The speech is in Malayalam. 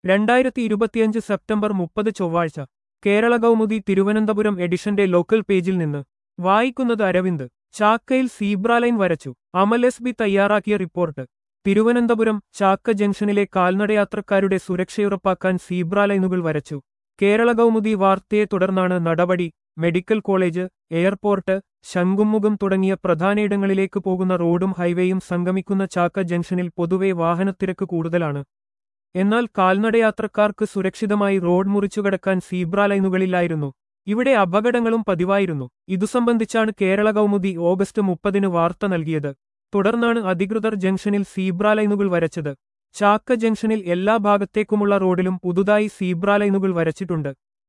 2025 സെപ്റ്റംബർ 30 ചൊവ്വാഴ്ച കേരള കൗമുദി തിരുവനന്തപുരം എഡിഷന്റെ ലോക്കൽ പേജിൽ നിന്ന് വായിക്കുന്നത് അരവിന്ദ്. ചാക്കയിൽ സീബ്ര ലൈൻ വരച്ചു. അമൽ എസ് ബി തയ്യാറാക്കിയ റിപ്പോർട്ട്. തിരുവനന്തപുരം ചാക്ക ജംഗ്ഷനിലെ കാൽനടയാത്രക്കാരുടെ സുരക്ഷയുറപ്പാക്കാൻ സീബ്ര ലൈനുകൾ വരച്ചു. കേരള കൗമുദി വാർത്തയെ തുടർന്നാണ് നടപടി. മെഡിക്കൽ കോളേജ്, എയർപോർട്ട്, ശംഖുമുഖം തുടങ്ങിയ പ്രധാനയിടങ്ങളിലേക്ക് പോകുന്ന റോഡും ഹൈവേയും സംഗമിക്കുന്ന ചാക്ക ജംഗ്ഷനിൽ പൊതുവെ വാഹനത്തിരക്ക് കൂടുതലാണ്. എന്നാൽ കാൽനടയാത്രക്കാർക്ക് സുരക്ഷിതമായി റോഡ് മുറിച്ചുകടക്കാൻ സീബ്ര ലൈനുകളില്ലായിരുന്നു. ഇവിടെ അപകടങ്ങളും പതിവായിരുന്നു. ഇതു സംബന്ധിച്ചാണ് കേരള കൗമുദി ഓഗസ്റ്റ് 30 വാർത്ത നൽകിയത്. തുടർന്നാണ് അധികൃതർ ജംഗ്ഷനിൽ സീബ്ര ലൈനുകൾ വരച്ചത്. ചാക്ക ജംഗ്ഷനിൽ എല്ലാ ഭാഗത്തേക്കുമുള്ള റോഡിലും പുതുതായി സീബ്ര ലൈനുകൾ വരച്ചിട്ടുണ്ട്.